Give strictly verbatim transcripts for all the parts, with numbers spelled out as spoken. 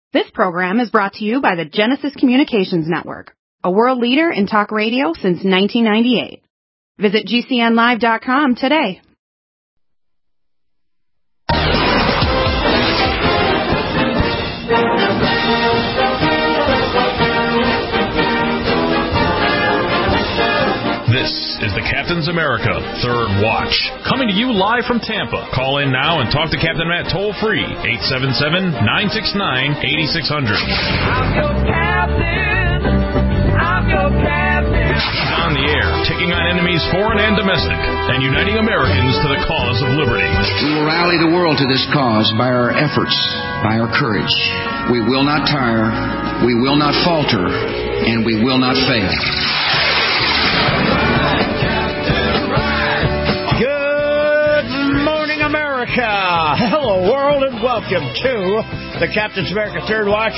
This program is brought to you by the Genesis Communications Network, a world leader in talk radio since nineteen ninety-eight. Visit G C N live dot com today. This is the Captain's America Third Watch, coming to you live from Tampa. Call in now and talk to Captain Matt toll-free, eight seven seven, nine six nine, eight six zero zero. I'm your captain. I'm your captain. He's on the air, taking on enemies foreign and domestic, and uniting Americans to the cause of liberty. We will rally the world to this cause by our efforts, by our courage. We will not tire, we will not falter, and we will not fail. Good morning, America. Hello, world, and welcome to the Captain's America Third Watch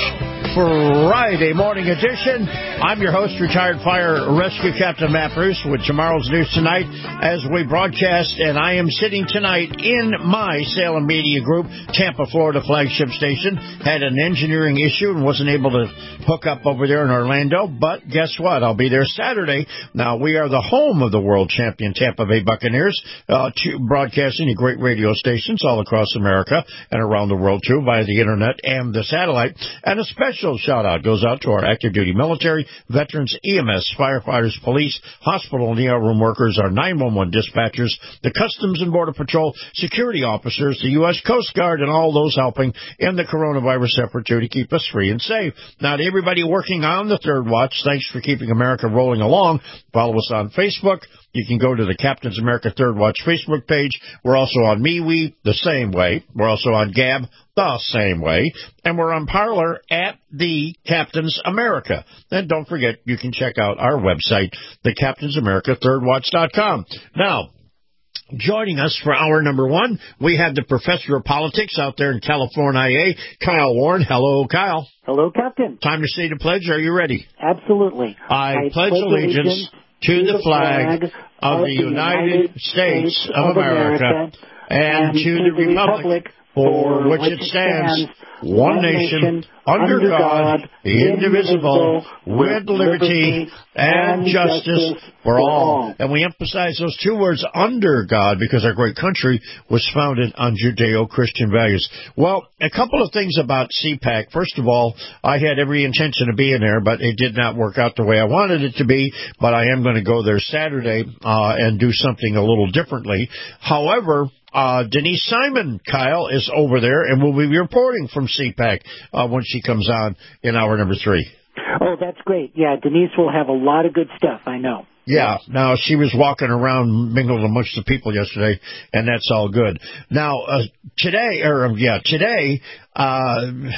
Friday morning edition. I'm your host, retired fire rescue Captain Matt Bruce, with tomorrow's news tonight as we broadcast, and I am sitting tonight in my Salem Media Group, Tampa, Florida flagship station. Had an engineering issue and wasn't able to hook up over there in Orlando, but guess what? I'll be there Saturday. Now, we are the home of the world champion Tampa Bay Buccaneers, uh, broadcasting to great radio stations all across America and around the world, too, via the internet and the satellite. And a special shout-out goes out to our active-duty military, veterans, E M S, firefighters, police, hospital and E R room workers, our nine one one dispatchers, the Customs and Border Patrol, security officers, the U S Coast Guard, and all those helping in the coronavirus effort, too, to keep us free and safe. Now, to everybody working on the Third Watch, thanks for keeping America rolling along. Follow us on Facebook. You can go to the Captain's America Third Watch Facebook page. We're also on MeWe, the same way. We're also on Gab, the same way. And we're on Parler at the Captain's America. And don't forget, you can check out our website, the Captain's America Third Watch dot com. Now, joining us for hour number one, we have the professor of politics out there in California, Kyle Warren. Hello, Kyle. Hello, Captain. Time to say the pledge. Are you ready? Absolutely. I, I pledge, pledge allegiance, allegiance to the flag, flag of the United States, States of America, America and, and to the republic for which it stands, one nation, under God, indivisible, with liberty and justice for all. And we emphasize those two words, under God, because our great country was founded on Judeo-Christian values. Well, a couple of things about C PAC. First of all, I had every intention of being there, but it did not work out the way I wanted it to be. But I am going to go there Saturday uh, and do something a little differently. However, Uh, Denise Simon, Kyle, is over there, and will be reporting from C PAC uh, when she comes on in hour number three. Oh, that's great. Yeah, Denise will have a lot of good stuff, I know. Yeah, now she was walking around, mingled amongst the people yesterday, and that's all good. Now, uh, today, or yeah, today, uh,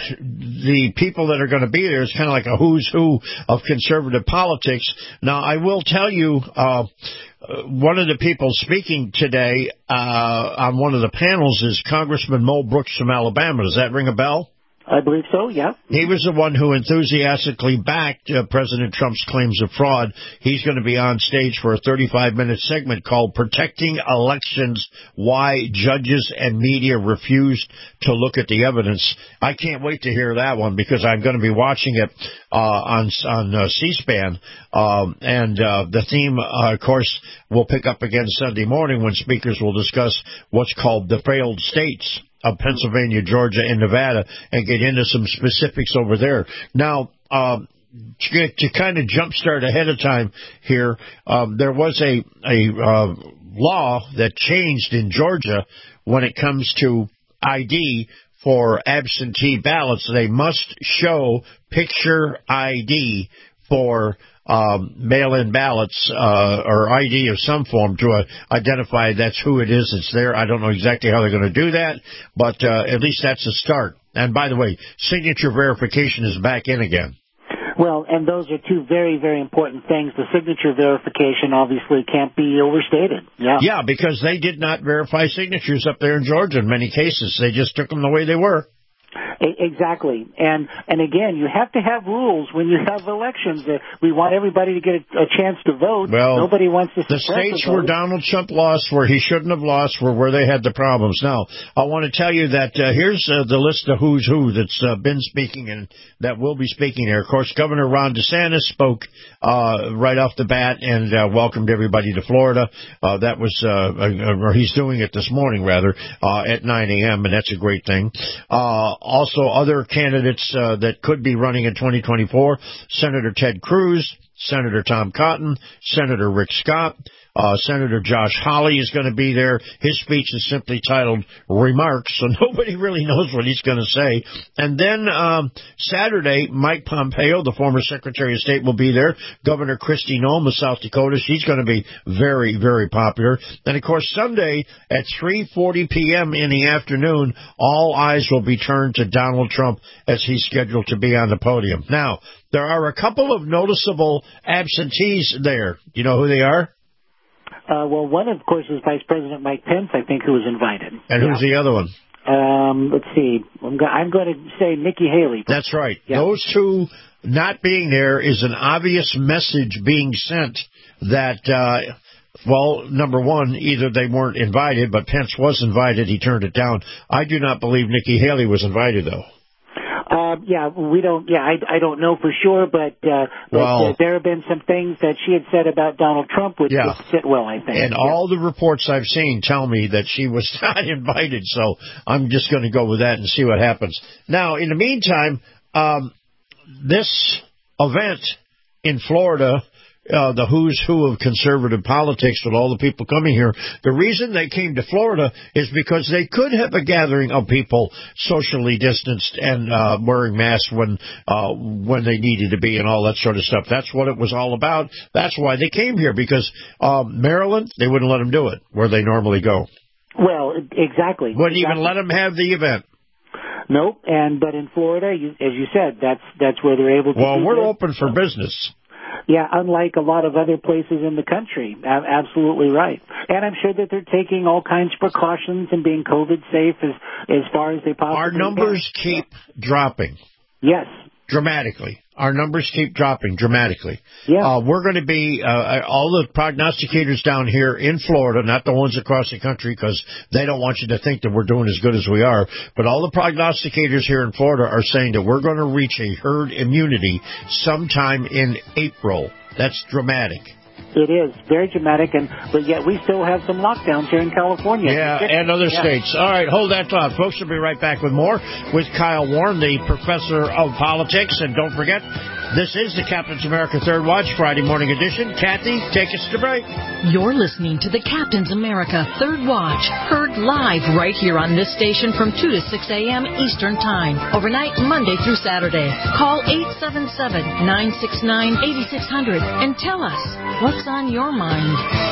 the people that are going to be there is kind of like a who's who of conservative politics. Now, I will tell you, uh, one of the people speaking today uh, on one of the panels is Congressman Mo Brooks from Alabama. Does that ring a bell? I believe so, yeah. He was the one who enthusiastically backed uh, President Trump's claims of fraud. He's going to be on stage for a thirty-five minute segment called Protecting Elections, Why Judges and Media Refused to Look at the Evidence. I can't wait to hear that one because I'm going to be watching it uh, on on uh, C-SPAN. Um, and uh, the theme, uh, of course, will pick up again Sunday morning when speakers will discuss what's called the failed states of Pennsylvania, Georgia, and Nevada, and get into some specifics over there. Now, um, to, to kind of jumpstart ahead of time here, um, there was a, a uh, law that changed in Georgia when it comes to I D for absentee ballots. They must show picture I D for Um, mail-in ballots uh, or I D of some form to uh, identify that's who it is that's there. I don't know exactly how they're going to do that, but uh, at least that's a start. And by the way, signature verification is back in again. Well, and those are two very, very important things. The signature verification obviously can't be overstated. Yeah, yeah, because they did not verify signatures up there in Georgia in many cases. They just took them the way they were. Exactly, and and again, you have to have rules when you have elections. Uh, we want everybody to get a, a chance to vote. Well, nobody wants to. The states where Donald Trump lost, where he shouldn't have lost, were where they had the problems. Now, I want to tell you that uh, here's uh, the list of who's who that's uh, been speaking and that will be speaking there. Of course, Governor Ron DeSantis spoke uh, right off the bat and uh, welcomed everybody to Florida. Uh, that was, uh, or he's doing it this morning rather uh, at nine a.m. and that's a great thing. Uh, Also, other candidates uh, that could be running in twenty twenty-four, Senator Ted Cruz, Senator Tom Cotton, Senator Rick Scott, uh, Senator Josh Hawley is going to be there. His speech is simply titled Remarks, so nobody really knows what he's going to say. And then um, Saturday, Mike Pompeo, the former Secretary of State, will be there. Governor Kristi Noem of South Dakota, she's going to be very, very popular. And, of course, Sunday at three forty p.m. in the afternoon, all eyes will be turned to Donald Trump as he's scheduled to be on the podium. Now, there are a couple of noticeable absentees there. You know who they are? Uh, well, one, of course, is Vice President Mike Pence, I think, who was invited. And yeah. Who's the other one? Um, let's see. I'm, go- I'm going to say Nikki Haley. That's right. Yeah. Those two not being there is an obvious message being sent that, uh, well, number one, either they weren't invited, but Pence was invited. He turned it down. I do not believe Nikki Haley was invited, though. Uh, yeah, we don't. Yeah, I, I don't know for sure, but, uh, but well, uh, there have been some things that she had said about Donald Trump which yeah. would fit well, I think. And yeah. all the reports I've seen tell me that she was not invited, so I'm just going to go with that and see what happens. Now, in the meantime, um, this event in Florida. Uh, the who's who of conservative politics with all the people coming here. The reason they came to Florida is because they could have a gathering of people socially distanced and uh, wearing masks when uh, when they needed to be and all that sort of stuff. That's what it was all about. That's why they came here, because um, Maryland, they wouldn't let them do it where they normally go. Well, exactly. Wouldn't exactly. even let them have the event. Nope. And but in Florida, you, as you said, that's that's where they're able to. Well, do we're this. open for business. Yeah, unlike a lot of other places in the country. A- absolutely right. And I'm sure that they're taking all kinds of precautions and being COVID safe as as far as they possibly Our numbers can. keep dropping. Yes. Dramatically. Our numbers keep dropping dramatically. Yeah. Uh, we're going to be, uh, all the prognosticators down here in Florida, not the ones across the country, because they don't want you to think that we're doing as good as we are, but all the prognosticators here in Florida are saying that we're going to reach a herd immunity sometime in April. That's dramatic. It is very dramatic, and but yet we still have some lockdowns here in California. Yeah, and other yeah. states. All right, hold that thought, folks. We'll be right back with more with Kyle Warren, the professor of politics. And don't forget, this is the Captain's America Third Watch, Friday morning edition. Kathy, take us to break. You're listening to the Captain's America Third Watch, heard live right here on this station from two to six a.m. Eastern Time, overnight Monday through Saturday. Call eight seven seven, nine six nine, eight six zero zero and tell us what's on your mind.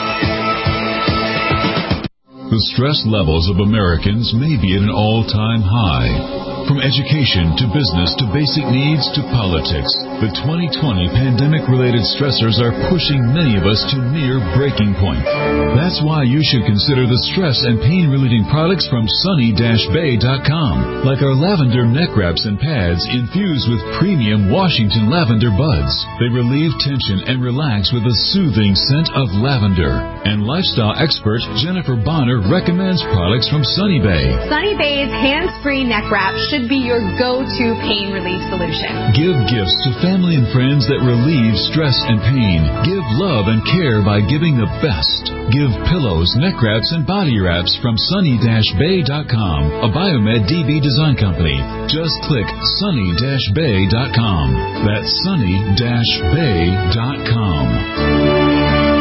The stress levels of Americans may be at an all-time high. From education to business to basic needs to politics, the twenty twenty pandemic-related stressors are pushing many of us to near breaking point. That's why you should consider the stress and pain-relieving products from sunny dash bay dot com, like our lavender neck wraps and pads infused with premium Washington lavender buds. They relieve tension and relax with a soothing scent of lavender. And lifestyle expert Jennifer Bonner recommends products from Sunny Bay. Sunny Bay's hands-free neck wrap should be your go-to pain relief solution. Give gifts to family and friends that relieve stress and pain. Give love and care by giving the best. Give pillows, neck wraps, and body wraps from sunny dash bay dot com, a Biomed D B design company. Just click sunny dash bay dot com. That's sunny dash bay dot com.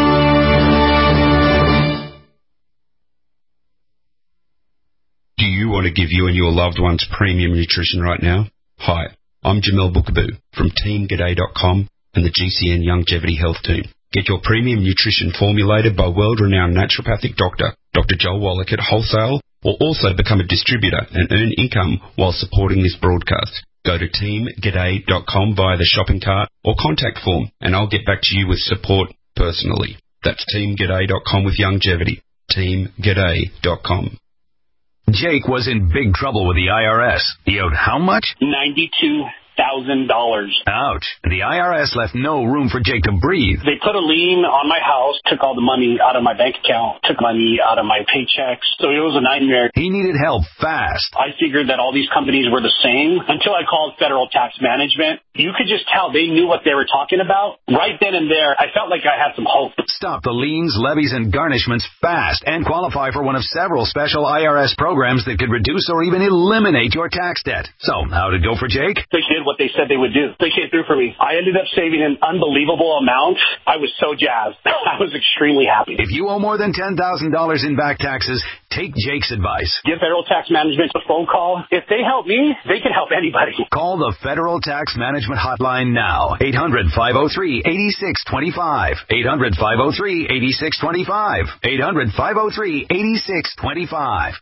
Do you want to give you and your loved ones premium nutrition right now? Hi, I'm Jamel Bookaboo from team g'day dot com and the G C N Longevity Health Team. Get your premium nutrition formulated by world-renowned naturopathic doctor, Doctor Joel Wallach at wholesale, or also become a distributor and earn income while supporting this broadcast. Go to team g'day dot com via the shopping cart or contact form, and I'll get back to you with support personally. That's team g'day dot com with longevity. team g'day dot com. Jake was in big trouble with the I R S. He owed how much? ninety-two thousand dollars. Ouch. The I R S left no room for Jake to breathe. They put a lien on my house, took all the money out of my bank account, took money out of my paychecks. So it was a nightmare. He needed help fast. I figured that all these companies were the same until I called Federal Tax Management. You could just tell they knew what they were talking about. Right then and there, I felt like I had some hope. Stop the liens, levies, and garnishments fast and qualify for one of several special I R S programs that could reduce or even eliminate your tax debt. So, how'd it go for Jake? They did what they said they would do. They came through for me. I ended up saving an unbelievable amount. I was so jazzed. I was extremely happy. If you owe more than ten thousand dollars in back taxes, take Jake's advice. Give Federal Tax Management a phone call. If they help me, they can help anybody. Call the Federal Tax Management Hotline now. eight hundred, five oh three, eight six two five. eight hundred, five oh three, eight six two five. eight hundred, five oh three, eight six two five.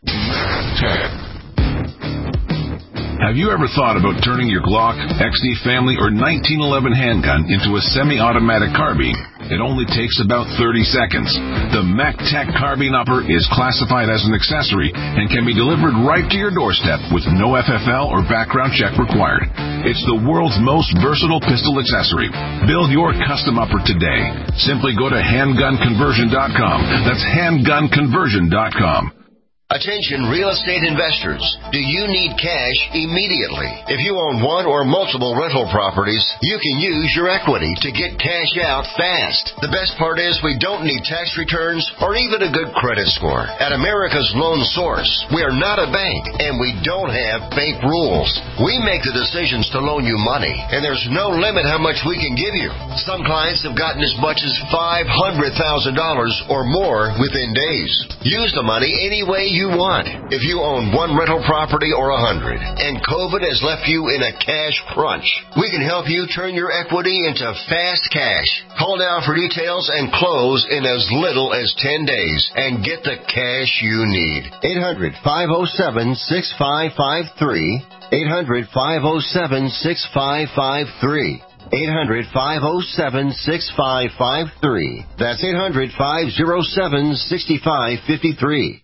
Have you ever thought about turning your Glock, X D Family, or nineteen eleven handgun into a semi-automatic carbine? It only takes about thirty seconds. The MacTac Carbine Upper is classified as an accessory and can be delivered right to your doorstep with no F F L or background check required. It's the world's most versatile pistol accessory. Build your custom upper today. Simply go to handgun conversion dot com. That's handgun conversion dot com. Attention real estate investors. Do you need cash immediately? If you own one or multiple rental properties, you can use your equity to get cash out fast. The best part is we don't need tax returns or even a good credit score. At America's Loan Source, we are not a bank and we don't have bank rules. We make the decisions to loan you money, and there's no limit how much we can give you. Some clients have gotten as much as five hundred thousand dollars or more within days. Use the money any way you you want. If you own one rental property or a hundred, and COVID has left you in a cash crunch, we can help you turn your equity into fast cash. Call now for details and close in as little as ten days and get the cash you need. eight hundred, five oh seven, six five five three. eight hundred, five oh seven, six five five three. eight hundred, five oh seven, six five five three. That's eight hundred, five oh seven, six five five three.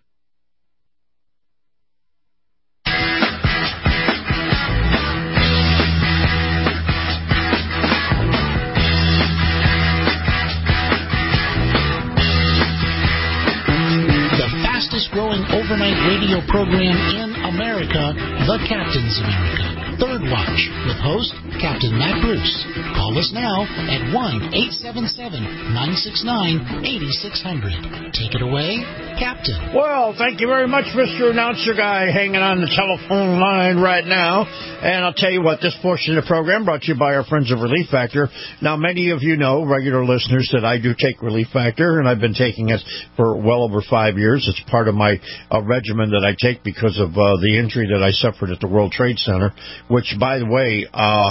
Growing overnight radio program in America, The Captain's America. Third Watch with host Captain Matt Bruce. Call us now at one eight seven seven, nine six nine, eight six zero zero. Take it away, Captain. Well, thank you very much, Mister Announcer Guy, hanging on the telephone line right now. And I'll tell you what, this portion of the program brought to you by our friends of Relief Factor. Now, many of you know, regular listeners, that I do take Relief Factor, and I've been taking it for well over five years. It's part of my uh, regimen that I take because of uh, the injury that I suffered at the World Trade Center, which, by the way, uh,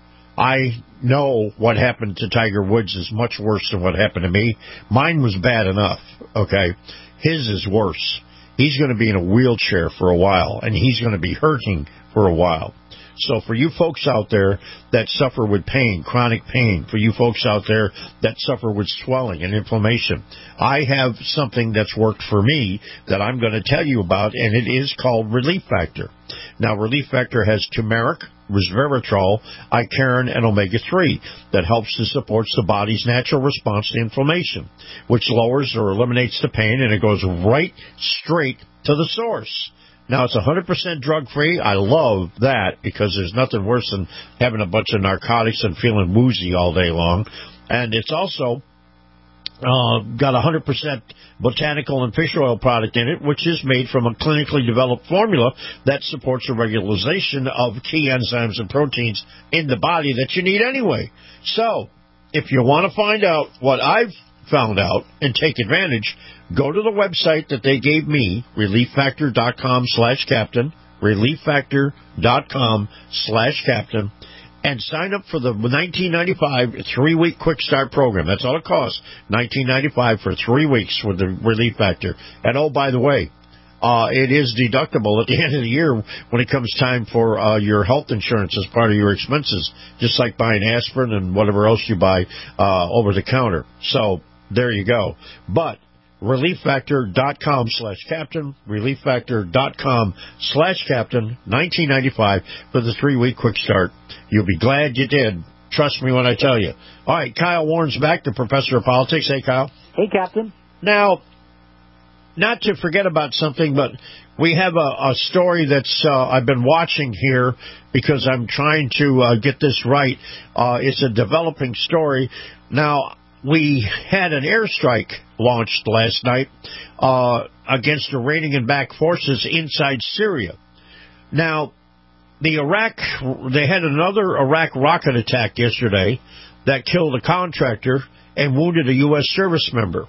I know what happened to Tiger Woods is much worse than what happened to me. Mine was bad enough, okay? His is worse. He's going to be in a wheelchair for a while, and he's going to be hurting for a while. So for you folks out there that suffer with pain, chronic pain, for you folks out there that suffer with swelling and inflammation, I have something that's worked for me that I'm going to tell you about, and it is called Relief Factor. Now, Relief Factor has turmeric, resveratrol, icariin, and omega three that helps and supports the body's natural response to inflammation, which lowers or eliminates the pain, and it goes right straight to the source. Now, it's one hundred percent drug-free. I love that because there's nothing worse than having a bunch of narcotics and feeling woozy all day long. And it's also uh, got one hundred percent botanical and fish oil product in it, which is made from a clinically developed formula that supports the regularization of key enzymes and proteins in the body that you need anyway. So, if you want to find out what I've found out and take advantage, go to the website that they gave me, relieffactor.com slash captain, relieffactor.com slash captain, and sign up for the nineteen ninety-five three-week quick start program. That's all it costs, nineteen ninety-five for three weeks with the Relief Factor. And oh, by the way, uh, it is deductible at the end of the year when it comes time for uh, your health insurance as part of your expenses, just like buying aspirin and whatever else you buy uh, over the counter. So there you go. But relieffactor.com slash captain, relieffactor.com slash captain, nineteen ninety-five for the three-week quick start. You'll be glad you did. Trust me when I tell you. All right, Kyle Warren's back, the professor of politics. Hey, Kyle. Hey, Captain. Now, not to forget about something, but we have a, a story that's uh, I've been watching here because I'm trying to uh, get this right. Uh, it's a developing story. Now, we had an airstrike launched last night uh, against Iranian-backed forces inside Syria. Now, the Iraq, they had another Iraq rocket attack yesterday that killed a contractor and wounded a U S service member.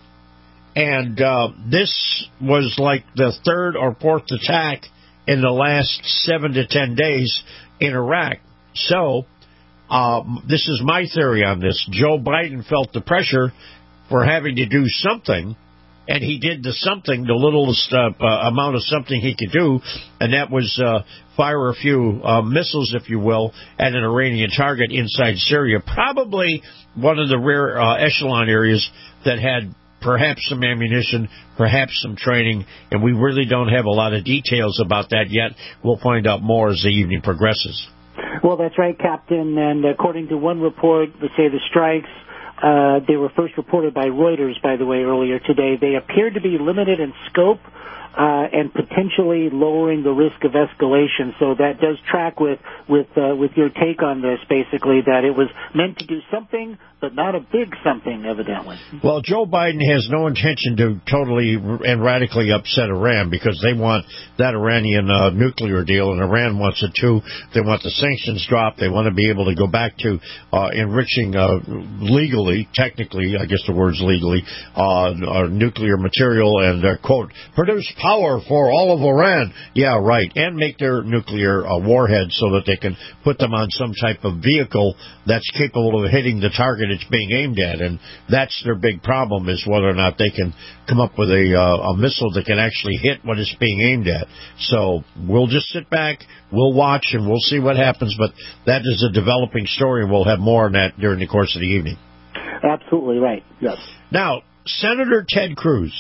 And uh, this was like the third or fourth attack in the last seven to ten days in Iraq. So uh, this is my theory on this. Joe Biden felt the pressure for having to do something, and he did the something, the littlest uh, uh, amount of something he could do, and that was uh, fire a few uh, missiles, if you will, at an Iranian target inside Syria, probably one of the rare uh, echelon areas that had perhaps some ammunition, perhaps some training, and we really don't have a lot of details about that yet. We'll find out more as the evening progresses. Well, that's right, Captain, and according to one report, they say the strikes, uh, they were first reported by Reuters, by the way, earlier today. They appeared to be limited in scope uh, and potentially lowering the risk of escalation. So that does track with with uh, with your take on this, basically, that it was meant to do something, but not a big something, evidently. Well, Joe Biden has no intention to totally and radically upset Iran because they want that Iranian uh, nuclear deal, and Iran wants it too. They want the sanctions dropped. They want to be able to go back to uh, enriching uh, legally, technically, I guess the word's legally, uh, uh, nuclear material and, uh, quote, produce power for all of Iran. Yeah, right. And make their nuclear uh, warheads so that they can put them on some type of vehicle that's capable of hitting the target it's being aimed at, and that's their big problem, is whether or not they can come up with a, uh, a missile that can actually hit what it's being aimed at. So we'll just sit back, we'll watch, and we'll see what happens, but that is a developing story, and we'll have more on that during the course of the evening. Absolutely right, yes. Now, Senator Ted Cruz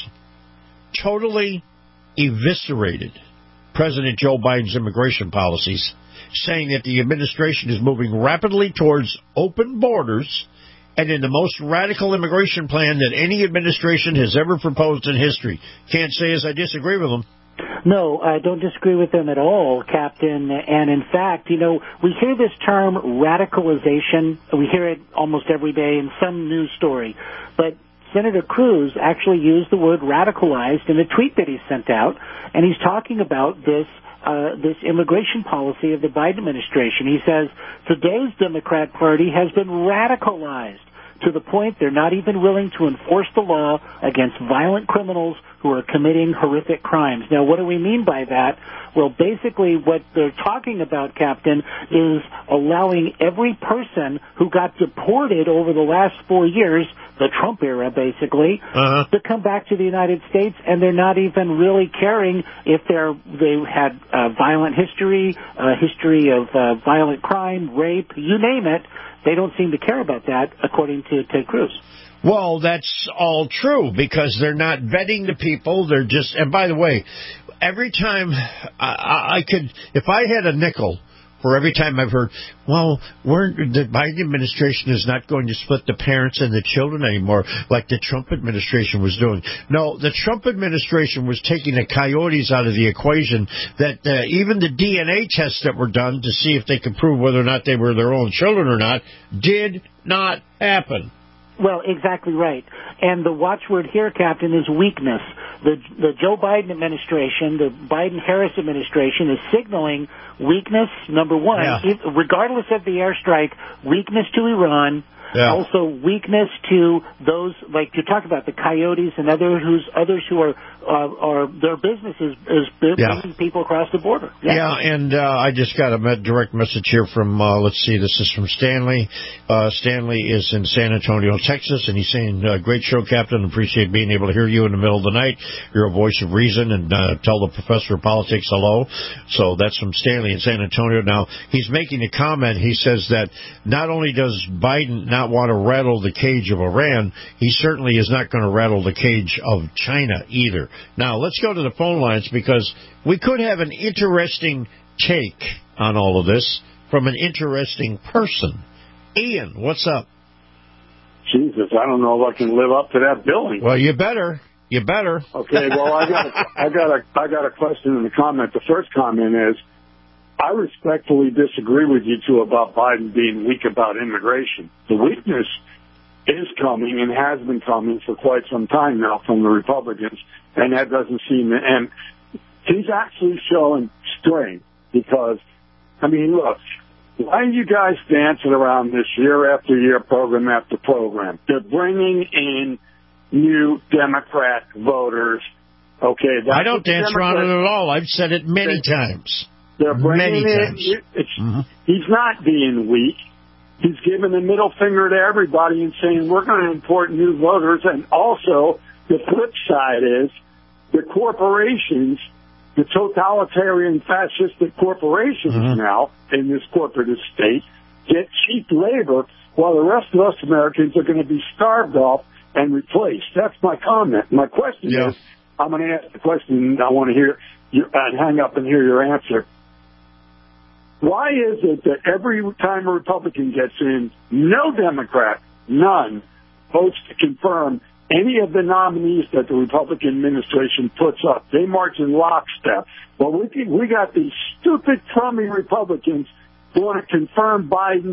totally eviscerated President Joe Biden's immigration policies, saying that the administration is moving rapidly towards open borders and in the most radical immigration plan that any administration has ever proposed in history. Can't say as I disagree with him. No, I don't disagree with them at all, Captain. And in fact, you know, we hear this term radicalization. We hear it almost every day in some news story. But Senator Cruz actually used the word radicalized in a tweet that he sent out, and he's talking about this uh, this immigration policy of the Biden administration. He says, today's Democrat Party has been radicalized to the point they're not even willing to enforce the law against violent criminals who are committing horrific crimes. Now, what do we mean by that? Well, basically what they're talking about, Captain, is allowing every person who got deported over the last four years, the Trump era basically, uh-huh. to come back to the United States, and they're not even really caring if they're they had uh, violent history, uh, history of uh, violent crime, rape, you name it. They don't seem to care about that, according to Ted Cruz. Well, that's all true, because they're not vetting the people. They're just, and by the way, every time I, I could, if I had a nickel for every time I've heard, well, we're, the Biden administration is not going to split the parents and the children anymore like the Trump administration was doing. No, the Trump administration was taking the coyotes out of the equation, that uh, even the D N A tests that were done to see if they could prove whether or not they were their own children or not did not happen. Well, exactly right. And the watchword here, Captain, is weakness. The the Joe Biden administration, the Biden-Harris administration, is signaling weakness, number one, yeah. if, regardless of the airstrike, weakness to Iran, yeah. also weakness to those, like you talk about, the coyotes and other who's, others who are, uh, are their business is, is bringing yeah. people across the border. Yeah, yeah and uh, I just got a direct message here from, uh, let's see, this is from Stanley. Uh, Stanley is in San Antonio, Texas, and he's saying, uh, great show, Captain. Appreciate being able to hear you in the middle of the night. You're a voice of reason, and uh, tell the professor of politics hello. So that's from Stanley in San Antonio. Now, he's making a comment. He says that not only does Biden, now not want to rattle the cage of Iran, he certainly is not going to rattle the cage of China either. Now, let's go to the phone lines because we could have an interesting take on all of this from an interesting person. Ian, what's up? Jesus, I don't know if I can live up to that billing. Well, you better. You better. Okay, well, I got a, I got a, I got a question and a comment. The first comment is, I respectfully disagree with you two about Biden being weak about immigration. The weakness is coming and has been coming for quite some time now from the Republicans, and that doesn't seem to end. He's actually showing strength because, I mean, look, why are you guys dancing around this year after year, program after program? They're bringing in new Democrat voters. Okay, that's I don't dance Democrat, around it at all. I've said it many they, times. They're bringing many in, times. It's, mm-hmm. He's not being weak. He's giving the middle finger to everybody and saying we're going to import new voters. And also, the flip side is the corporations, the totalitarian fascistic corporations mm-hmm. now in this corporate estate get cheap labor while the rest of us Americans are going to be starved off and replaced. That's my comment. My question yeah. is, I'm going to ask the question and I want to hear you, and hang up and hear your answer. Why is it that every time a Republican gets in, no Democrat, none, votes to confirm any of the nominees that the Republican administration puts up? They march in lockstep. Well, we we got these stupid, crummy Republicans who want to confirm Biden's.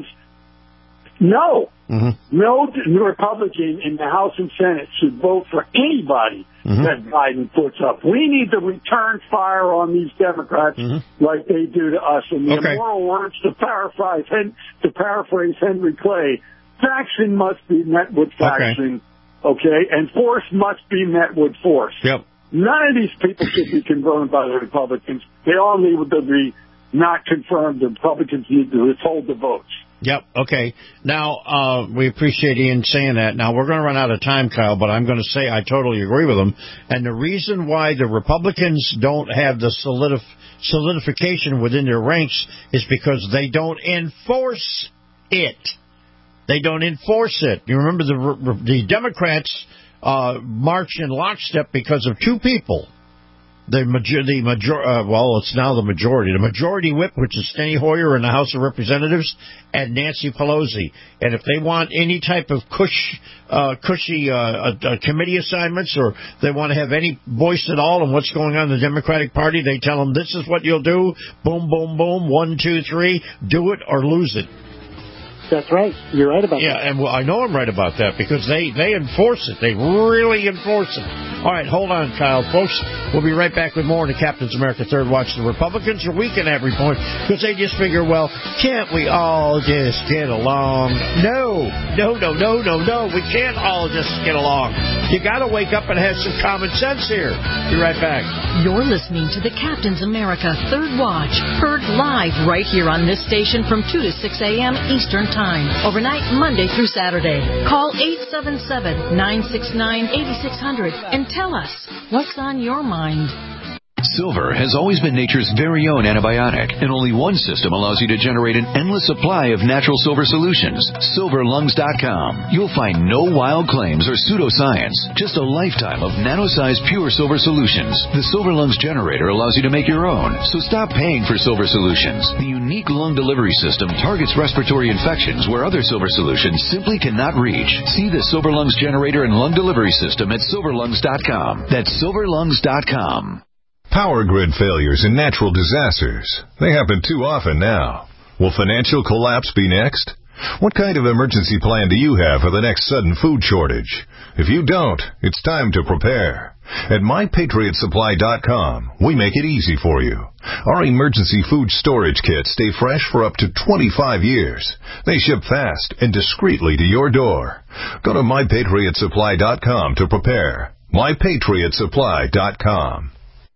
No. Mm-hmm. No Republican in the House and Senate should vote for anybody mm-hmm. that Biden puts up. We need to return fire on these Democrats mm-hmm. like they do to us. In the okay. immoral words, to paraphrase, to paraphrase Henry Clay, faction must be met with faction, okay. okay, and force must be met with force. Yep. None of these people should be confirmed by the Republicans. They all need to be not confirmed. The Republicans need to withhold the votes. Yep. Okay. Now, uh, we appreciate Ian saying that. Now, we're going to run out of time, Kyle, but I'm going to say I totally agree with him. And the reason why the Republicans don't have the solidif- solidification within their ranks is because they don't enforce it. They don't enforce it. You remember the the Democrats uh, march in lockstep because of two people. The major, the major, uh, well, it's now the majority. The majority whip, which is Steny Hoyer in the House of Representatives, and Nancy Pelosi. And if they want any type of cush, uh, cushy uh, uh, committee assignments, or they want to have any voice at all in what's going on in the Democratic Party, they tell them this is what you'll do. Boom, boom, boom. One, two, three. Do it or lose it. That's right. You're right about yeah, that. Yeah, and well, I know I'm right about that because they, they enforce it. They really enforce it. All right, hold on, Kyle. Folks, we'll be right back with more in the Captain's America Third Watch. The Republicans are weak in every point because they just figure, well, can't we all just get along? No, no, no, no, no, no. We can't all just get along. You got to wake up and have some common sense here. Be right back. You're listening to the Captain's America Third Watch, heard live right here on this station from two to six a.m. Eastern Time. Time, overnight Monday through Saturday. Call eight seven seven, nine six nine, eight six zero zero and tell us what's on your mind. Silver has always been nature's very own antibiotic, and only one system allows you to generate an endless supply of natural silver solutions. silver lungs dot com. You'll find no wild claims or pseudoscience, just a lifetime of nano-sized pure silver solutions. The Silver Lungs generator allows you to make your own, so stop paying for silver solutions. The unique lung delivery system targets respiratory infections where other silver solutions simply cannot reach. See the Silver Lungs generator and lung delivery system at silver lungs dot com. That's silver lungs dot com. Power grid failures and natural disasters. They happen too often now. Will financial collapse be next? What kind of emergency plan do you have for the next sudden food shortage? If you don't, it's time to prepare. At my patriot supply dot com, we make it easy for you. Our emergency food storage kits stay fresh for up to twenty-five years. They ship fast and discreetly to your door. Go to my patriot supply dot com to prepare. my patriot supply dot com.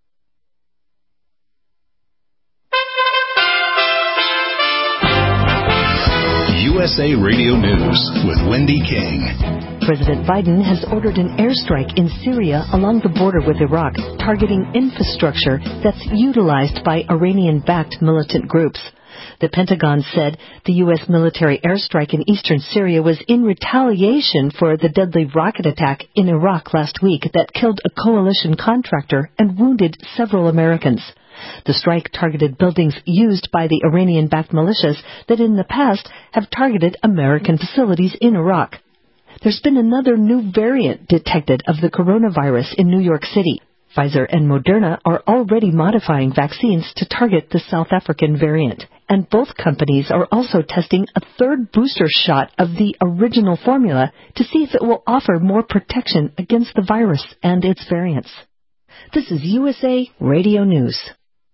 U S A Radio News with Wendy King. President Biden has ordered an airstrike in Syria along the border with Iraq, targeting infrastructure that's utilized by Iranian-backed militant groups. The Pentagon said the U S military airstrike in eastern Syria was in retaliation for the deadly rocket attack in Iraq last week that killed a coalition contractor and wounded several Americans. The strike targeted buildings used by the Iranian-backed militias that in the past have targeted American facilities in Iraq. There's been another new variant detected of the coronavirus in New York City. Pfizer and Moderna are already modifying vaccines to target the South African variant. And both companies are also testing a third booster shot of the original formula to see if it will offer more protection against the virus and its variants. This is U S A Radio News.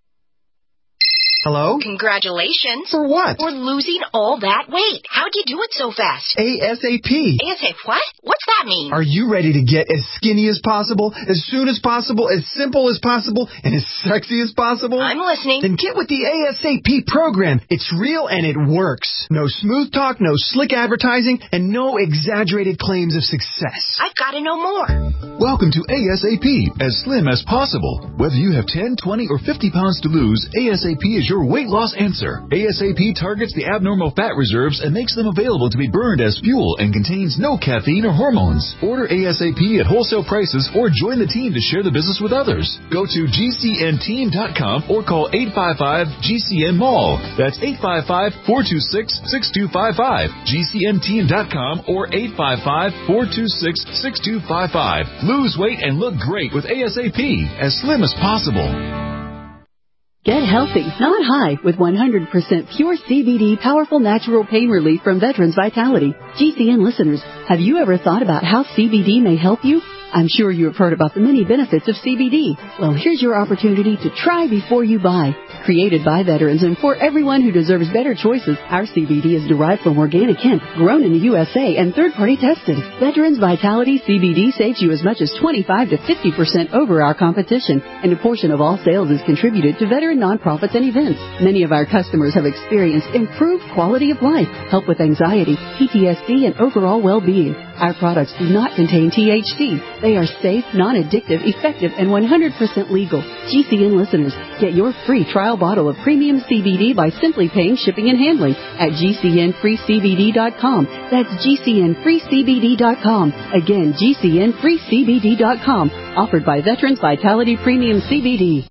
Hello? Congratulations. For what? For losing all that weight. How'd you do it so fast? ASAP. ASAP what? What's that mean? Are you ready to get as skinny as possible, as soon as possible, as simple as possible, and as sexy as possible? I'm listening. Then get with the ASAP program. It's real and it works. No smooth talk, no slick advertising, and no exaggerated claims of success. I've got to know more. Welcome to ASAP, as slim as possible. Whether you have ten, twenty, or fifty pounds to lose, ASAP is your weight loss answer. ASAP targets the abnormal fat reserves and makes them available to be burned as fuel and contains no caffeine or hormones. Order ASAP at wholesale prices or join the team to share the business with others. Go to G C N team dot com or call eight five five G C N mall. That's eight five five, four two six, six two five five. G C N team dot com or eight five five, four two six, six two five five. Lose weight and look great with ASAP, as slim as possible. Get healthy, not high, with one hundred percent pure C B D powerful natural pain relief from Veterans Vitality. G C N listeners, have you ever thought about how C B D may help you? I'm sure you have heard about the many benefits of C B D. Well, here's your opportunity to try before you buy. Created by veterans and for everyone who deserves better choices, our C B D is derived from organic hemp, grown in the U S A, and third-party tested. Veterans Vitality C B D saves you as much as twenty-five to fifty percent over our competition, and a portion of all sales is contributed to veteran nonprofits and events. Many of our customers have experienced improved quality of life, help with anxiety, P T S D, and overall well-being. Our products do not contain T H C. They are safe, non-addictive, effective, and one hundred percent legal. G C N listeners, get your free trial bottle of premium C B D by simply paying shipping and handling at G C N free C B D dot com. That's G C N free C B D dot com. Again, G C N free C B D dot com. Offered by Veterans Vitality Premium C B D.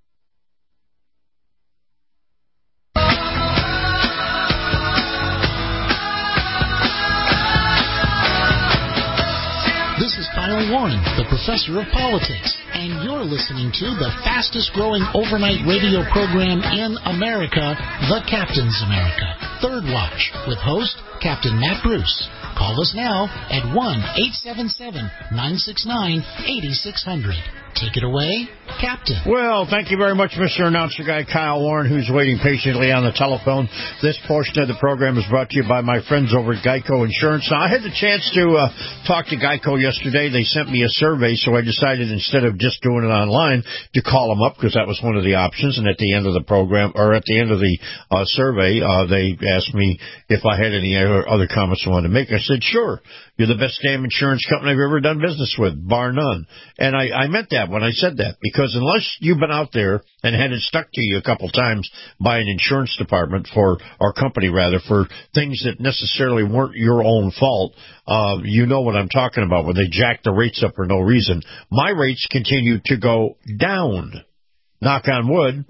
Kyle Warren, the professor of politics, and you're listening to the fastest growing overnight radio program in America, The Captain's America, Third Watch, with host Captain Matt Bruce. Call us now at one eight seven seven, nine six nine, eight six zero zero. Take it away, Captain. Well, thank you very much, Mister Announcer Guy Kyle Warren, who's waiting patiently on the telephone. This portion of the program is brought to you by my friends over at Geico Insurance. Now, I had the chance to uh, talk to Geico yesterday. They sent me a survey, so I decided instead of just doing it online to call them up because that was one of the options. And at the end of the program, or at the end of the uh, survey, uh, they asked me if I had any other comments I wanted to make. I said, sure. You're the best damn insurance company I've ever done business with, bar none. And I, I meant that when I said that, because unless you've been out there and had it stuck to you a couple times by an insurance department for, or company rather, for things that necessarily weren't your own fault, uh, you know what I'm talking about, when they jack the rates up for no reason. My rates continue to go down. Knock on wood.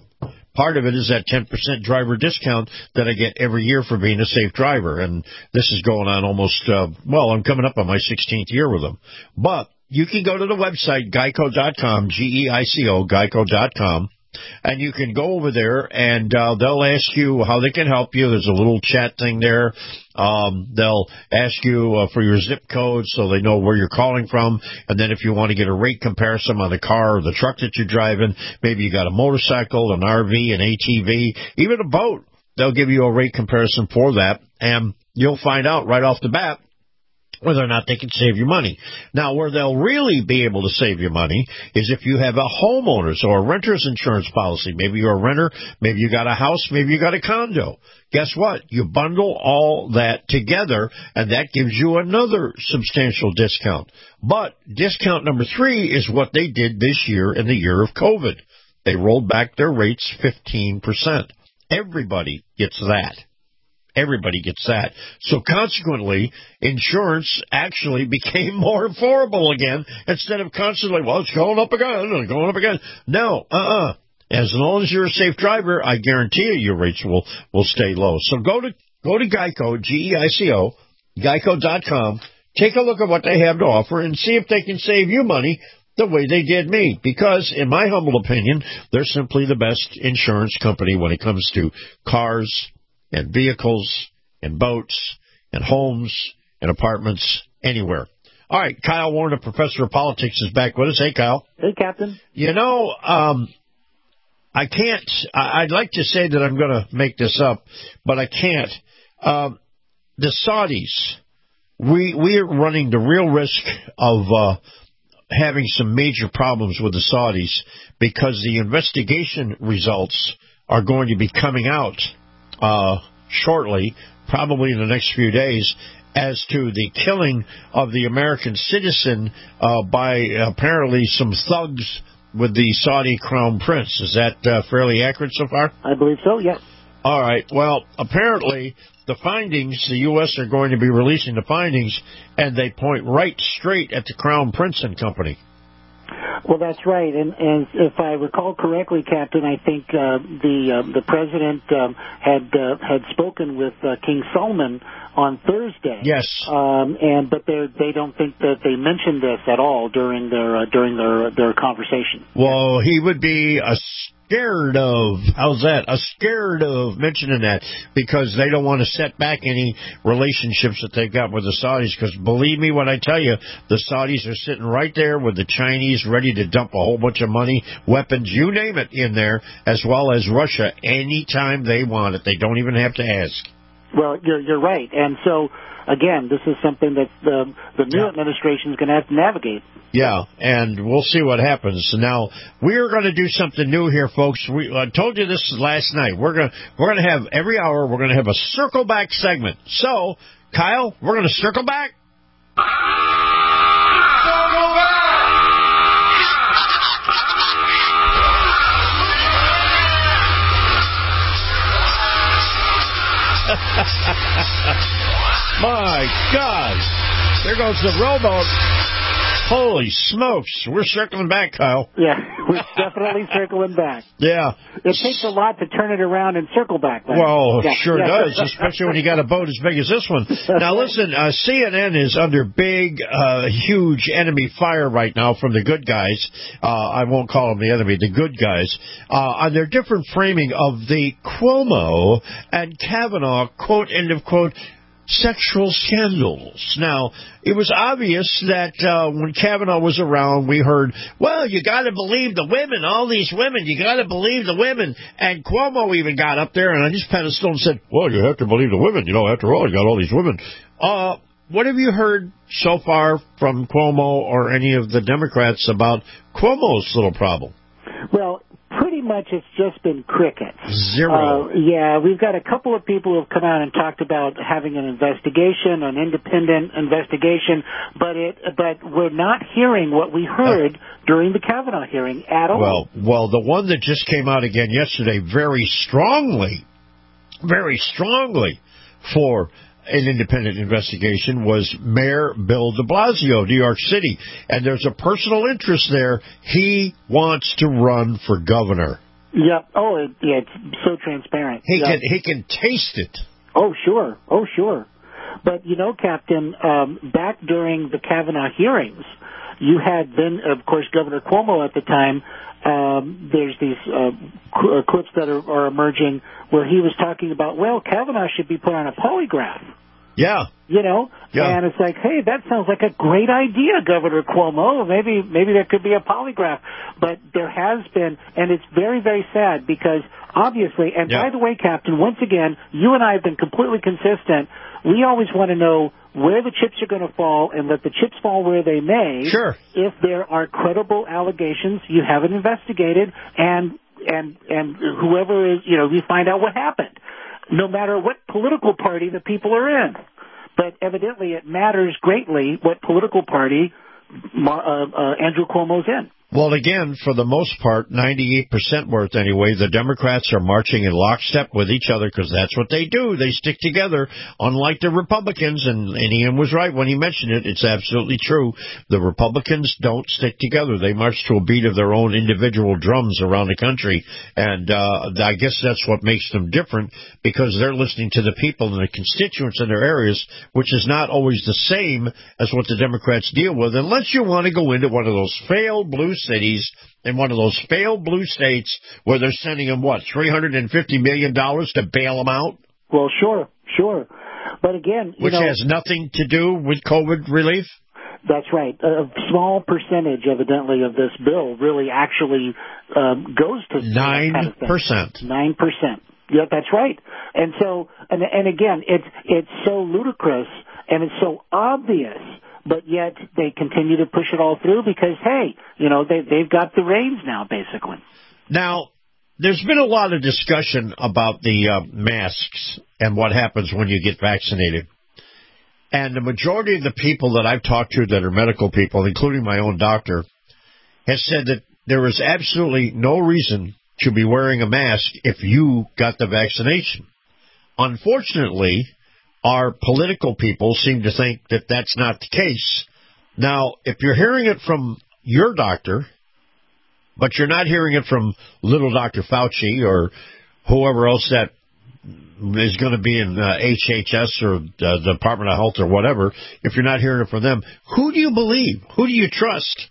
Part of it is that ten percent driver discount that I get every year for being a safe driver. And this is going on almost, uh, well, I'm coming up on my sixteenth year with them. But you can go to the website, geico dot com, G E I C O, geico dot com. And you can go over there, and uh, they'll ask you how they can help you. There's a little chat thing there. Um, they'll ask you uh, for your zip code so they know where you're calling from. And then if you want to get a rate comparison on the car or the truck that you're driving, maybe you got a motorcycle, an R V, an A T V, even a boat, they'll give you a rate comparison for that. And you'll find out right off the bat whether or not they can save you money. Now, where they'll really be able to save you money is if you have a homeowner's or a renter's insurance policy. Maybe you're a renter, maybe you got a house, maybe you got a condo. Guess what? You bundle all that together, and that gives you another substantial discount. But discount number three is what they did this year in the year of COVID. They rolled back their rates fifteen percent. Everybody gets that. Everybody gets that. So consequently, insurance actually became more affordable again instead of constantly, well, it's going up again and going up again. No, uh-uh. As long as you're a safe driver, I guarantee you your rates will, will stay low. So go to go to Geico, G E I C O, geico dot com. Take a look at what they have to offer and see if they can save you money the way they did me. Because, in my humble opinion, they're simply the best insurance company when it comes to cars and vehicles and boats and homes and apartments anywhere. All right, Kyle Warner, professor of politics, is back with us. Hey, Kyle. Hey, Captain. You know, um, I can't, I'd like to say that I'm going to make this up, but I can't. Um, the Saudis, we, we're running the real risk of uh, having some major problems with the Saudis because the investigation results are going to be coming out uh, shortly, probably in the next few days, as to the killing of the American citizen uh, by apparently some thugs with the Saudi crown prince. Is that uh, fairly accurate so far? I believe so, yes. All right. Well, apparently the findings, the U S are going to be releasing the findings, and they point right straight at the crown prince and company. Well, that's right, and, and if I recall correctly, Captain, I think uh, the uh, the president um, had uh, had spoken with uh, King Salman on Thursday. Yes. Um, and but they they don't think that they mentioned this at all during their uh, during their their conversation. Well, he would be a scared of, how's that, a scared of mentioning that because they don't want to set back any relationships that they've got with the Saudis, because believe me when I tell you, the Saudis are sitting right there with the Chinese ready to dump a whole bunch of money, weapons, you name it, in there, as well as Russia, anytime they want it. They don't even have to ask. Well, you're you're right, and so again, this is something that the the new yeah. administration is going to have to navigate. Yeah, and we'll see what happens. Now, we're going to do something new here, folks. We I told you this last night. We're going we're going to have every hour. We're going to have a circle back segment. So, Kyle, we're going to circle back. Circle back. My God. There goes the rowboat. Holy smokes. We're circling back, Kyle. Yeah, we're definitely circling back. Yeah. It takes a lot to turn it around and circle back. Then. Well, yeah. sure yeah. does, especially when you got a boat as big as this one. Now, listen, uh, C N N is under big, uh, huge enemy fire right now from the good guys. Uh, I won't call them the enemy, the good guys, uh, on their different framing of the Cuomo and Kavanaugh, quote, end of quote, sexual scandals. Now, it was obvious that uh, when Kavanaugh was around, we heard, well, you got to believe the women, all these women, you got to believe the women. And Cuomo even got up there and on his pedestal and said, well, you have to believe the women. You know, after all, you got all these women. Uh, what have you heard so far from Cuomo or any of the Democrats about Cuomo's little problem? Well, pretty much it's just been crickets. Zero. Uh, yeah, we've got a couple of people who have come out and talked about having an investigation, an independent investigation, but it, but we're not hearing what we heard uh, during the Kavanaugh hearing at all. Well, well, the one that just came out again yesterday very strongly, very strongly for an independent investigation was Mayor Bill de Blasio, New York City. And there's a personal interest there. He wants to run for governor. Yep. Oh, it, yeah, it's so transparent. He yep. can he can taste it. Oh, sure. Oh, sure. But, you know, Captain, um, back during the Kavanaugh hearings, you had then, of course, Governor Cuomo at the time. Um, there's these uh, qu- uh, clips that are, are emerging where he was talking about, well, Kavanaugh should be put on a polygraph. Yeah. You know? Yeah. And it's like, hey, that sounds like a great idea, Governor Cuomo. Maybe maybe there could be a polygraph. But there has been, and it's very, very sad because obviously, and yeah. by the way, Captain, once again, you and I have been completely consistent. We always want to know where the chips are going to fall and let the chips fall where they may. Sure. If there are credible allegations, you have it investigated, and and and whoever is, you know, you find out what happened, no matter what political party the people are in. But evidently it matters greatly what political party uh, uh, Andrew Cuomo's in. Well, again, for the most part, ninety-eight percent worth anyway, the Democrats are marching in lockstep with each other because that's what they do. They stick together, unlike the Republicans, and, and Ian was right when he mentioned it. It's absolutely true. The Republicans don't stick together. They march to a beat of their own individual drums around the country, and uh, I guess that's what makes them different, because they're listening to the people and the constituents in their areas, which is not always the same as what the Democrats deal with, unless you want to go into one of those failed blue cities in one of those failed blue states where they're sending them, what, three hundred fifty million dollars to bail them out? Well, sure, sure. But again, you Which know, has nothing to do with COVID relief? That's right. A small percentage, evidently, of this bill really actually um, goes to Nine that kind of thing. percent. Nine percent. Yeah, that's right. And so, and, and again, it's it's so ludicrous and it's so obvious, but yet they continue to push it all through because, hey, you know, they they've got the reins now, basically. Now, there's been a lot of discussion about the uh, masks and what happens when you get vaccinated. And the majority of the people that I've talked to that are medical people, including my own doctor, has said that there is absolutely no reason to be wearing a mask if you got the vaccination. Unfortunately, our political people seem to think that that's not the case. Now, if you're hearing it from your doctor, but you're not hearing it from little Doctor Fauci or whoever else that is going to be in uh, H H S or uh, the Department of Health or whatever, if you're not hearing it from them, who do you believe? Who do you trust?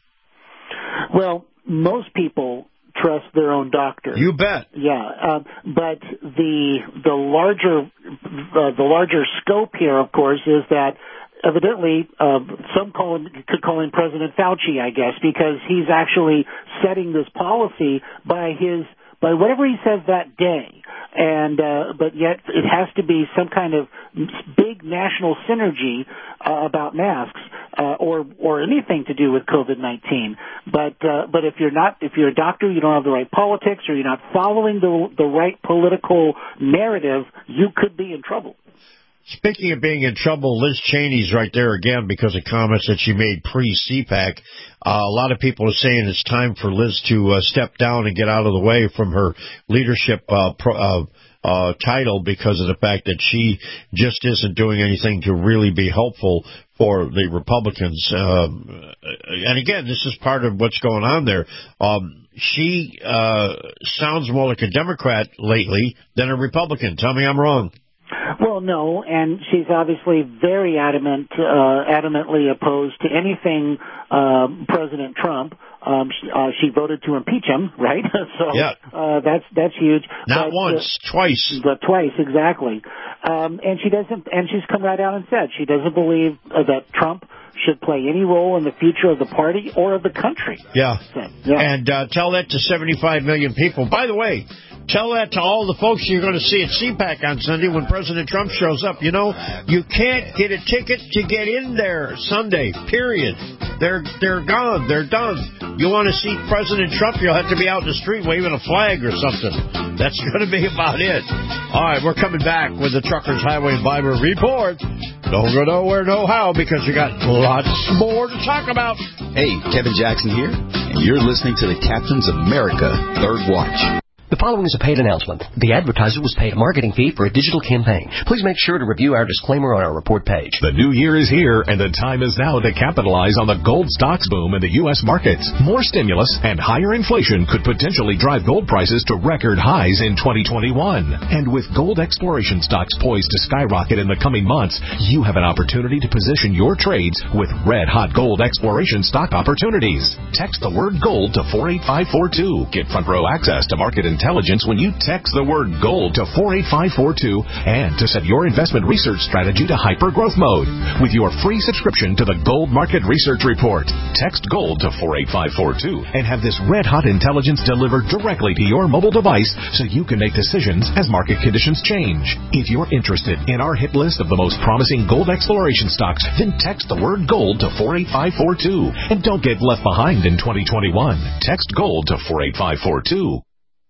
Well, most people trust their own doctor. You bet. Yeah, uh, but the the larger uh, the larger scope here, of course, is that evidently uh, some call him, could call him President Fauci, I guess, because he's actually setting this policy by his by whatever he says that day. And uh, but yet it has to be some kind of big national synergy uh, about masks uh, or or anything to do with COVID nineteen. But uh, but if you're not if you're a doctor, you don't have the right politics, or you're not following the the right political narrative, you could be in trouble. Speaking of being in trouble, Liz Cheney's right there again because of comments that she made pre-C PAC. Uh, a lot of people are saying it's time for Liz to uh, step down and get out of the way from her leadership uh, pro, uh, uh, title because of the fact that she just isn't doing anything to really be helpful for the Republicans. Um, and again, this is part of what's going on there. Um, she uh, sounds more like a Democrat lately than a Republican. Tell me I'm wrong. Well, no, and she's obviously very adamant, uh, adamantly opposed to anything uh, President Trump. Um, she, uh, she voted to impeach him, right? so yeah. uh, that's that's huge. Not but, once, uh, twice. But twice, exactly. Um, and she doesn't. And she's come right out and said she doesn't believe uh, that Trump should play any role in the future of the party or of the country. Yeah. So, yeah. And uh, tell that to seventy-five million people. By the way, tell that to all the folks you're going to see at C PAC on Sunday when President Trump shows up. You know, you can't get a ticket to get in there Sunday, period. They're they're gone. They're done. You want to see President Trump, you'll have to be out in the street waving a flag or something. That's going to be about it. All right, we're coming back with the Truckers Highway Bible Report. Don't go nowhere, no how, because you got lots more to talk about. Hey, Kevin Jackson here, and you're listening to the Captains America Third Watch. The following is a paid announcement. The advertiser was paid a marketing fee for a digital campaign. Please make sure to review our disclaimer on our report page. The new year is here, and the time is now to capitalize on the gold stocks boom in the U S markets. More stimulus and higher inflation could potentially drive gold prices to record highs in twenty twenty-one. And with gold exploration stocks poised to skyrocket in the coming months, you have an opportunity to position your trades with red-hot gold exploration stock opportunities. Text the word gold to four eight five four two. Get front row access to market intelligence Intelligence when you text the word GOLD to four eight five four two and to set your investment research strategy to hyper-growth mode with your free subscription to the Gold Market Research Report. Text GOLD to four eight five four two and have this red-hot intelligence delivered directly to your mobile device so you can make decisions as market conditions change. If you're interested in our hit list of the most promising gold exploration stocks, then text the word GOLD to four eight five four two and don't get left behind in twenty twenty-one. Text GOLD to four eight five four two.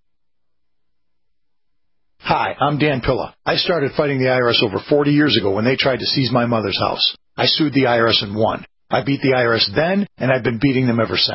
Hi, I'm Dan Pilla. I started fighting the I R S over forty years ago when they tried to seize my mother's house. I sued the I R S and won. I beat the I R S then, and I've been beating them ever since.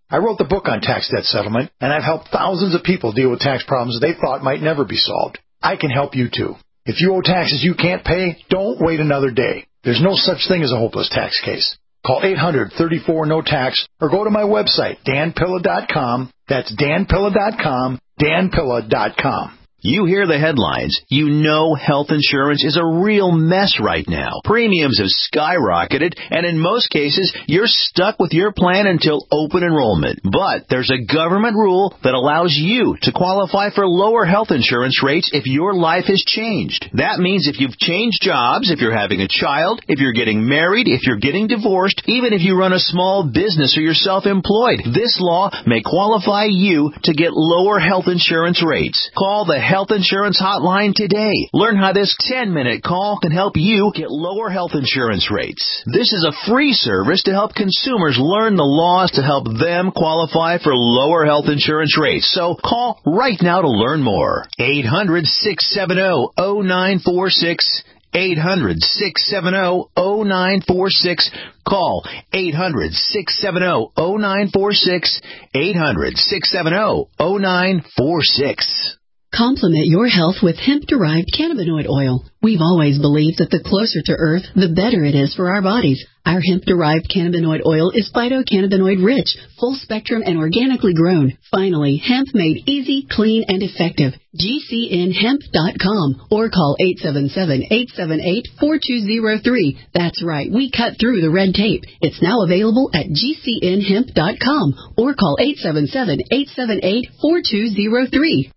I wrote the book on tax debt settlement, and I've helped thousands of people deal with tax problems they thought might never be solved. I can help you too. If you owe taxes you can't pay, don't wait another day. There's no such thing as a hopeless tax case. Call eight hundred, thirty-four, no tax or go to my website, dan pilla dot com. That's dan pilla dot com, dan pilla dot com. You hear the headlines. You know health insurance is a real mess right now. Premiums have skyrocketed, and in most cases, you're stuck with your plan until open enrollment. But there's a government rule that allows you to qualify for lower health insurance rates if your life has changed. That means if you've changed jobs, if you're having a child, if you're getting married, if you're getting divorced, even if you run a small business or you're self-employed, this law may qualify you to get lower health insurance rates. Call the Health Insurance Hotline today. Learn how this ten-minute call can help you get lower health insurance rates. This is a free service to help consumers learn the laws to help them qualify for lower health insurance rates. So call right now to learn more. eight hundred, six seven zero, zero nine four six. eight hundred, six seven zero, zero nine four six. Call eight hundred, six seven zero, zero nine four six. eight hundred, six seven zero, zero nine four six. Complement your health with hemp-derived cannabinoid oil. We've always believed that the closer to Earth, the better it is for our bodies. Our hemp-derived cannabinoid oil is phytocannabinoid-rich, full-spectrum, and organically grown. Finally, hemp made easy, clean, and effective. G C N hemp dot com or call eight seven seven, eight seven eight, four two zero three. That's right, we cut through the red tape. It's now available at G C N hemp dot com or call eight seven seven, eight seven eight, four two zero three.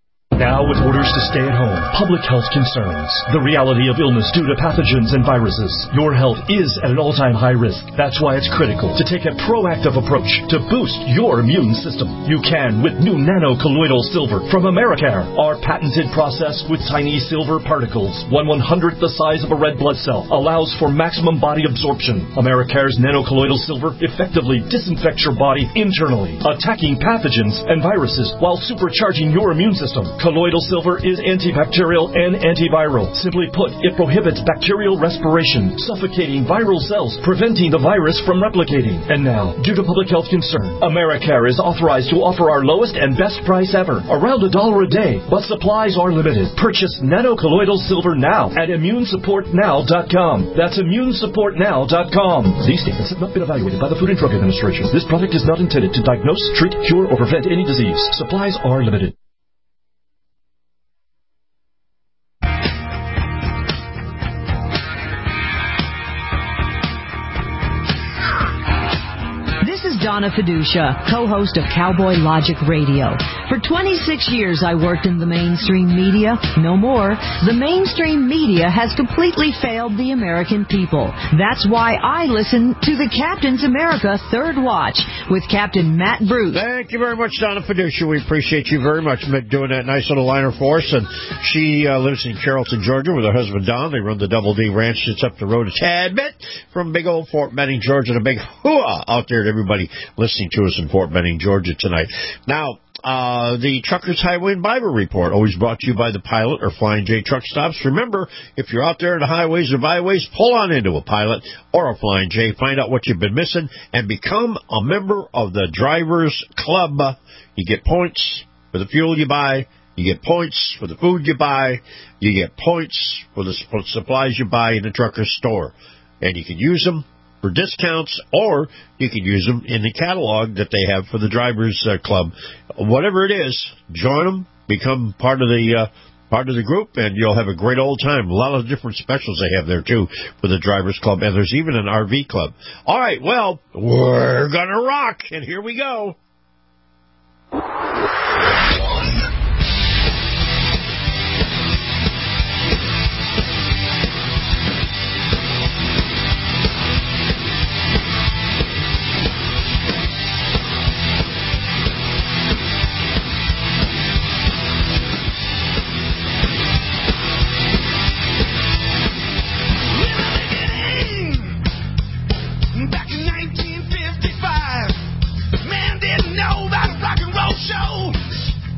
Now with orders to stay at home, public health concerns, the reality of illness due to pathogens and viruses. Your health is at an all-time high risk. That's why it's critical to take a proactive approach to boost your immune system. You can with new nano-colloidal silver from Americare. Our patented process with tiny silver particles, one one-hundredth the size of a red blood cell, allows for maximum body absorption. Americare's nano-colloidal silver effectively disinfects your body internally, attacking pathogens and viruses while supercharging your immune system. Colloidal silver is antibacterial and antiviral. Simply put, it prohibits bacterial respiration, suffocating viral cells, preventing the virus from replicating. And now, due to public health concern, Americare is authorized to offer our lowest and best price ever, around a dollar a day, but supplies are limited. Purchase nano-colloidal silver now at immune support now dot com. That's immune support now dot com. These statements have not been evaluated by the Food and Drug Administration. This product is not intended to diagnose, treat, cure, or prevent any disease. Supplies are limited. Donna Fiducia, co-host of Cowboy Logic Radio. For twenty-six years, I worked in the mainstream media. No more. The mainstream media has completely failed the American people. That's why I listen to the Captain's America Third Watch with Captain Matt Bruce. Thank you very much, Donna Fiducia. We appreciate you very much for doing that nice little liner for us. And she uh, lives in Carrollton, Georgia, with her husband, Don. They run the Double D Ranch. It's up the road a tad bit from big old Fort Benning, Georgia, and a big hooah out there to everybody listening to us in Fort Benning, Georgia tonight. Now, uh, the Truckers Highway and Bible Report, always brought to you by the Pilot or Flying J Truck Stops. Remember, if you're out there in the highways or byways, pull on into a Pilot or a Flying J. Find out what you've been missing and become a member of the Drivers Club. You get points for the fuel you buy. You get points for the food you buy. You get points for the supplies you buy in the trucker store. And you can use them for discounts, or you can use them in the catalog that they have for the Drivers uh, Club. Whatever it is, join them, become part of the uh, part of the group, and you'll have a great old time. A lot of different specials they have there, too, for the Drivers Club, and there's even an R V club. All right, well, we're going to rock, and here we go. Show.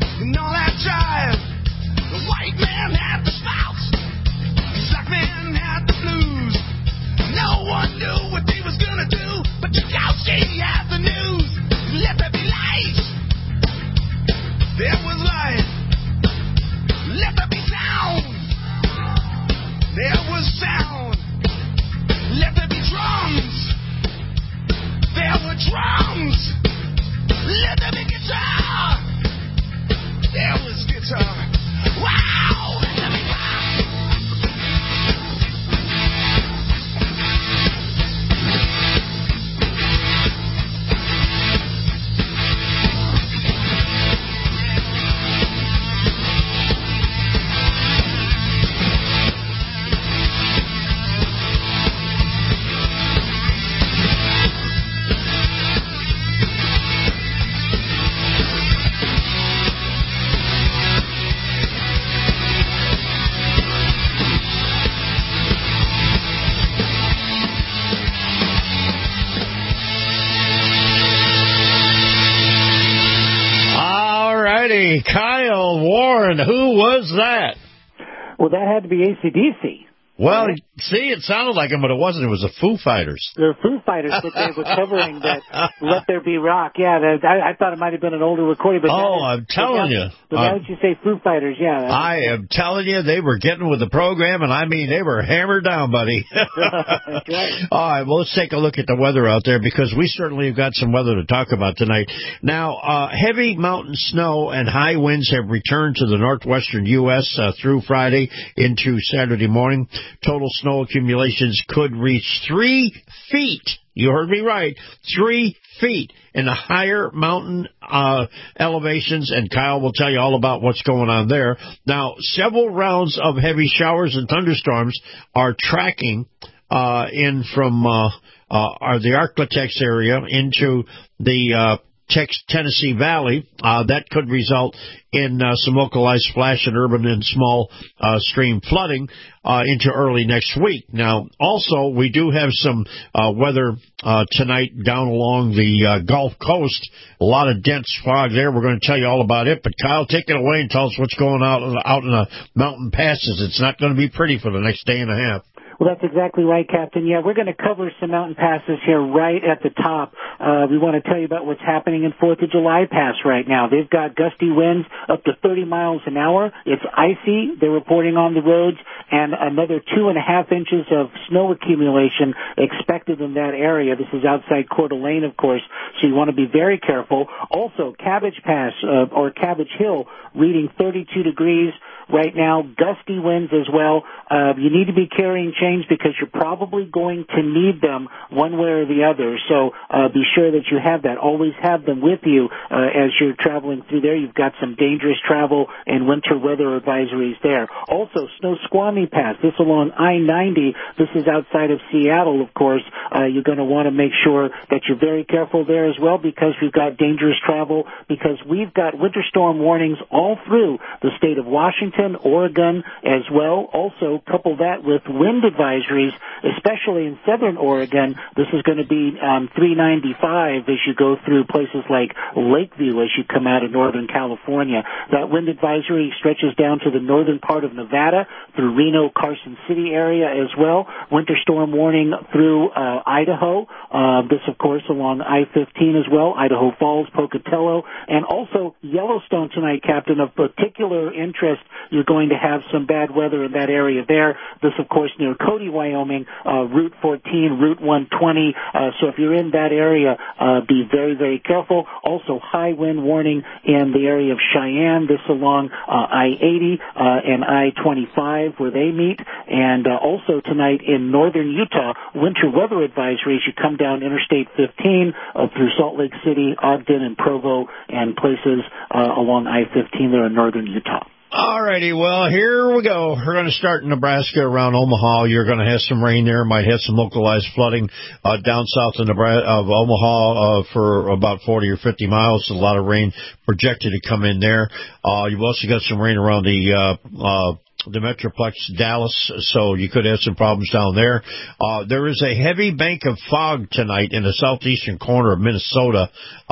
Hey, Kyle Warren, who was that? Well, that had to be A C D C. Well, see, it sounded like him, but it wasn't. It was the Foo Fighters. The Foo Fighters that they were covering that Let There Be Rock. Yeah, that, I, I thought it might have been an older recording. But oh, that, I'm telling but you. Now, but now that you say Foo Fighters, yeah. I am telling you, they were getting with the program, and I mean, they were hammered down, buddy. That's right. All right, well, let's take a look at the weather out there, because we certainly have got some weather to talk about tonight. Now, uh, heavy mountain snow and high winds have returned to the northwestern U S uh, through Friday into Saturday morning. Total snow accumulations could reach three feet. You heard me right. Three feet in the higher mountain uh, elevations, and Kyle will tell you all about what's going on there. Now, several rounds of heavy showers and thunderstorms are tracking uh, in from uh, uh, are the Arklatex area into the uh, Tex- Tennessee Valley. Uh, that could result in uh, some localized splash and urban and small uh, stream flooding uh, into early next week. Now, also, we do have some uh, weather uh, tonight down along the uh, Gulf Coast. A lot of dense fog there. We're going to tell you all about it. But, Kyle, take it away and tell us what's going on out in the mountain passes. It's not going to be pretty for the next day and a half. Well, that's exactly right, Captain. Yeah, we're going to cover some mountain passes here right at the top. Uh, we want to tell you about what's happening in fourth of July Pass right now. They've got gusty winds up to thirty miles an hour. It's icy. They're reporting on the roads, and another two and a half inches of snow accumulation expected in that area. This is outside Coeur d'Alene, of course, so you want to be very careful. Also, Cabbage Pass, uh, or Cabbage Hill, reading thirty-two degrees right now. Gusty winds as well. Uh, you need to be carrying chains because you're probably going to need them one way or the other. So uh, be sure that you have that. Always have them with you uh, as you're traveling through there. You've got some dangerous travel and winter weather advisories there. Also, Snoqualmie Pass. This along I ninety. This is outside of Seattle, of course. Uh, you're going to want to make sure that you're very careful there as well, because we've got dangerous travel, because we've got winter storm warnings all through the state of Washington, Oregon as well. Also, couple that with wind advisories, especially in southern Oregon. This is going to be um, three ninety-five as you go through places like Lakeview as you come out of northern California. That wind advisory stretches down to the northern part of Nevada through Reno, Carson City area as well. Winter storm warning through uh, Idaho. Uh, this, of course, along I fifteen as well, Idaho Falls, Pocatello, and also Yellowstone tonight, Captain. Of particular interest, you're going to have some bad weather in that area there. This, of course, near Cody, Wyoming, uh, Route fourteen, Route one twenty. Uh, so if you're in that area, uh, be very, very careful. Also, high wind warning in the area of Cheyenne. This along uh, I eighty uh, and I twenty-five where they meet. And uh, also tonight in northern Utah, winter weather advisory as you come down Interstate fifteen uh, through Salt Lake City, Ogden, and Provo, and places uh, along I fifteen there in northern Utah. All righty, well, here we go. We're going to start in Nebraska around Omaha. You're going to have some rain there. Might have some localized flooding uh, down south of, Nebraska, of Omaha uh, for about forty or fifty miles. A lot of rain projected to come in there. Uh, you've also got some rain around the uh, uh, the Metroplex Dallas, so you could have some problems down there. Uh, there is a heavy bank of fog tonight in the southeastern corner of Minnesota.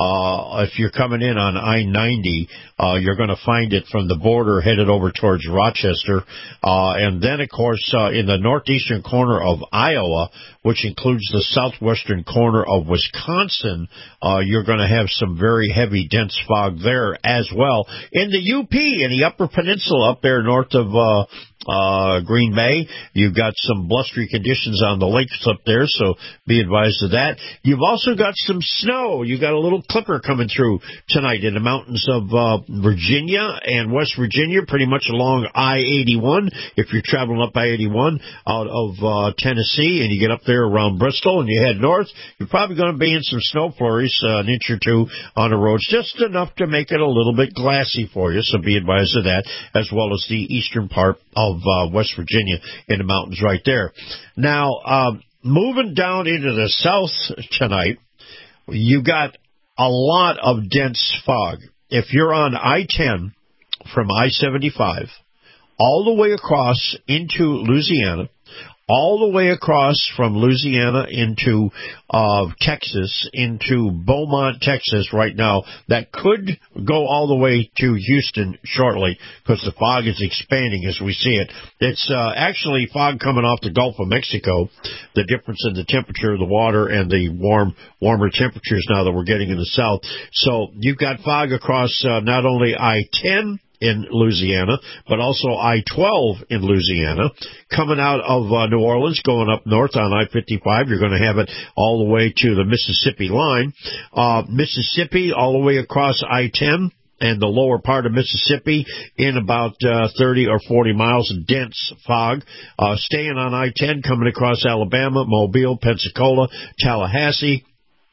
Uh, if you're coming in on I ninety, uh, you're going to find it from the border headed over towards Rochester. Uh, and then, of course, uh, in the northeastern corner of Iowa, which includes the southwestern corner of Wisconsin, uh, you're going to have some very heavy, dense fog there as well. In the U P, in the Upper Peninsula up there north of uh, uh, Green Bay, you've got some blustery conditions on the lakes up there, so be advised of that. You've also got some snow. You've got a little clipper coming through tonight in the mountains of uh, Virginia and West Virginia, pretty much along I eighty-one. If you're traveling up I eighty-one out of uh, Tennessee and you get up there around Bristol and you head north, you're probably going to be in some snow flurries, uh, an inch or two on the roads, just enough to make it a little bit glassy for you, so be advised of that, as well as the eastern part of uh, West Virginia in the mountains right there. Now, um, moving down into the south tonight, you got a lot of dense fog. If you're on I ten from I seventy-five all the way across into Louisiana, all the way across from Louisiana into uh, Texas, into Beaumont, Texas right now. That could go all the way to Houston shortly because the fog is expanding as we see it. It's uh, actually fog coming off the Gulf of Mexico, the difference in the temperature of the water and the warm, warmer temperatures now that we're getting in the south. So you've got fog across uh, not only I ten in Louisiana, but also I twelve in Louisiana. Coming out of uh, New Orleans, going up north on I fifty-five, you're going to have it all the way to the Mississippi line. Uh, Mississippi, all the way across I ten and the lower part of Mississippi in about uh, thirty or forty miles of dense fog. Uh, staying on I ten, coming across Alabama, Mobile, Pensacola, Tallahassee,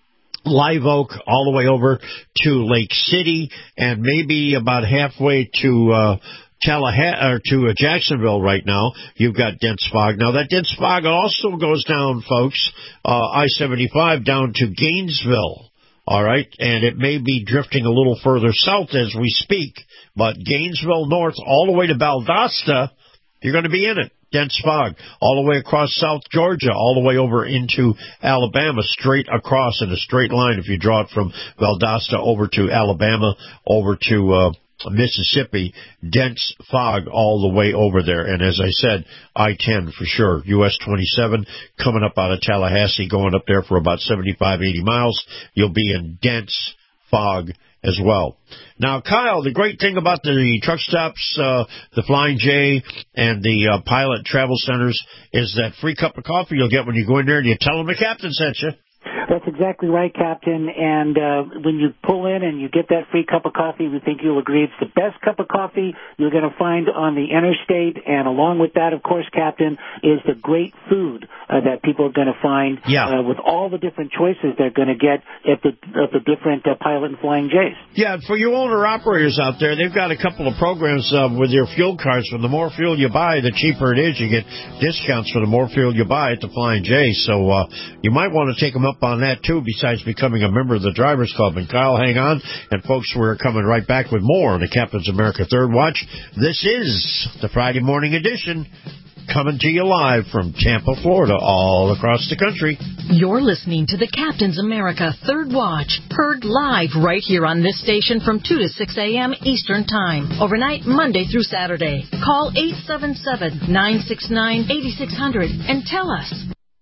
Live Oak, all the way over to Lake City, and maybe about halfway to uh, Tallahassee or to uh, Jacksonville. Right now, you've got dense fog. Now that dense fog also goes down, folks, uh, I seventy-five down to Gainesville. All right, and it may be drifting a little further south as we speak, but Gainesville north, all the way to Valdosta, you're going to be in it. Dense fog all the way across South Georgia, all the way over into Alabama, straight across in a straight line. If you draw it from Valdosta over to Alabama, over to uh, Mississippi, dense fog all the way over there. And as I said, I ten for sure. U S twenty-seven coming up out of Tallahassee, going up there for about seventy-five, eighty miles. You'll be in dense fog as well. Now, Kyle, the great thing about the truck stops, uh, the Flying J, and the uh, Pilot Travel Centers is that free cup of coffee you'll get when you go in there and you tell them the captain sent you. That's exactly right, Captain. And uh, when you pull in and you get that free cup of coffee, we think you'll agree it's the best cup of coffee you're going to find on the interstate. And along with that, of course, Captain, is the great food uh, that people are going to find yeah. uh, with all the different choices they're going to get at the, at the different uh, Pilot and Flying J's. Yeah, for you owner-operators out there, they've got a couple of programs uh, with your fuel cards. When the more fuel you buy, the cheaper it is. You get discounts for the more fuel you buy at the Flying J. So uh, you might want to take them up on that, too, besides becoming a member of the Drivers Club. And, Kyle, hang on. And, folks, we're coming right back with more on the Captain's America Third Watch. This is the Friday morning edition, coming to you live from Tampa, Florida, all across the country. You're listening to the Captain's America Third Watch, heard live right here on this station from two to six a.m. Eastern Time, overnight Monday through Saturday. Call eight seven seven, nine six nine, eight six zero zero and tell us.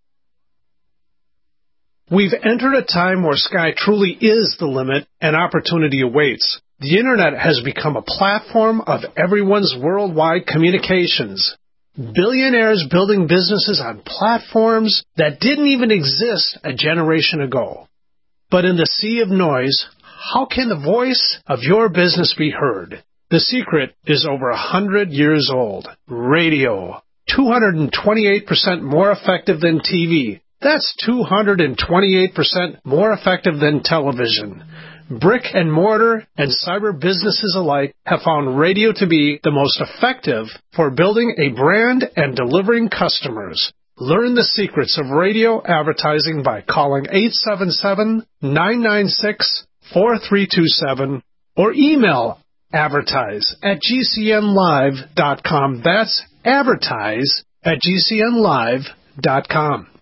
We've entered a time where sky truly is the limit and opportunity awaits. The Internet has become a platform of everyone's worldwide communications. Billionaires building businesses on platforms that didn't even exist a generation ago. But in the sea of noise, how can the voice of your business be heard? The secret is over a hundred years old. Radio. two hundred twenty-eight percent more effective than T V. That's two hundred twenty-eight percent more effective than television. Brick and mortar and cyber businesses alike have found radio to be the most effective for building a brand and delivering customers. Learn the secrets of radio advertising by calling eight seven seven, nine nine six, four three two seven or email advertise at g c n live dot com. That's advertise at g c n live dot com.